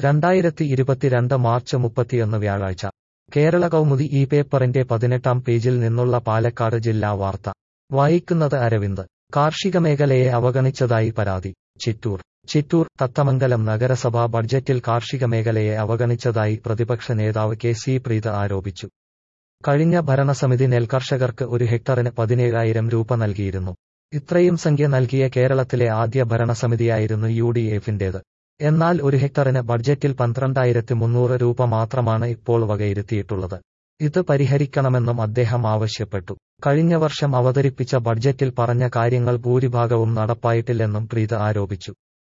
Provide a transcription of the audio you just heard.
2022 March 31 വ്യാഴാഴ്ച കേരള കൗമുദി ഈ പേപ്പറിന്റെ 18-ാം പേജിൽ നിന്നുള്ള പാലക്കാട് ജില്ലാ വാർത്ത വായിക്കുന്നത് അരവിന്ദ്. കാർഷിക മേഖലയെ അവഗണിച്ചതായി പരാതി. ചിറ്റൂർ തത്തമംഗലം നഗരസഭാ ബഡ്ജറ്റിൽ കാർഷിക മേഖലയെ അവഗണിച്ചതായി പ്രതിപക്ഷ നേതാവ് കെ.സി. പ്രീത് ആരോപിച്ചു. കഴിഞ്ഞ ഭരണസമിതി നെൽകർഷകർക്ക് ഒരു ഹെക്ടറിന് 17,000 രൂപ നൽകിയിരുന്നു. ഇത്രയും സംഖ്യ നൽകിയ കേരളത്തിലെ ആദ്യ ഭരണസമിതിയായിരുന്നു യു.ഡി.എഫിന്റേത്. എന്നാൽ ഒരു ഹെക്ടറിന് ബഡ്ജറ്റിൽ 12,300 രൂപ മാത്രമാണ് ഇപ്പോൾ വകയിരുത്തിയിട്ടുള്ളത്. ഇത് പരിഹരിക്കണമെന്നും അദ്ദേഹം ആവശ്യപ്പെട്ടു. കഴിഞ്ഞ വർഷം അവതരിപ്പിച്ച ബഡ്ജറ്റിൽ പറഞ്ഞ കാര്യങ്ങൾ ഭൂരിഭാഗവും നടപ്പായിട്ടില്ലെന്നും പ്രീത് ആരോപിച്ചു.